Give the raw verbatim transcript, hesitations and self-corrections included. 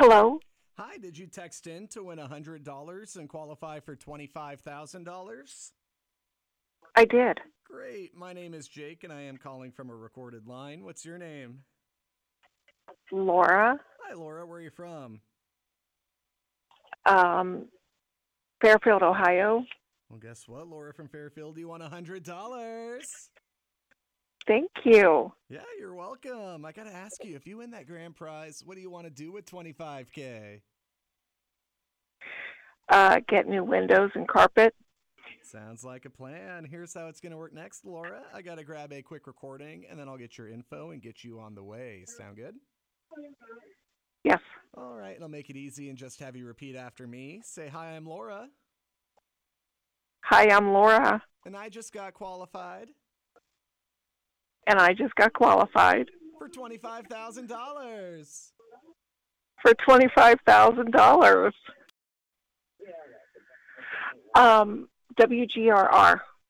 Hello? Hi, did you text in to win one hundred dollars and qualify for twenty-five thousand dollars? I did. Great. My name is Jake, and I am calling from a recorded line. What's your name? Laura, Hi, Laura. Where are you from? um, Fairfield, Ohio. Well, guess what, Laura from Fairfield? You won one hundred dollars. Thank you. Yeah, you're welcome. I got to ask you, if you win that grand prize, what do you want to do with twenty-five K? Uh, get new windows and carpet. Sounds like a plan. Here's how it's going to work next, Laura. I got to grab a quick recording, and then I'll get your info and get you on the way. Sound good? Yes. All right, and I'll make it easy and just have you repeat after me. Say, hi, I'm Laura, Hi, I'm Laura, and I just got qualified and I just got qualified for twenty-five thousand dollars. for twenty-five thousand dollars. Um, W G R R.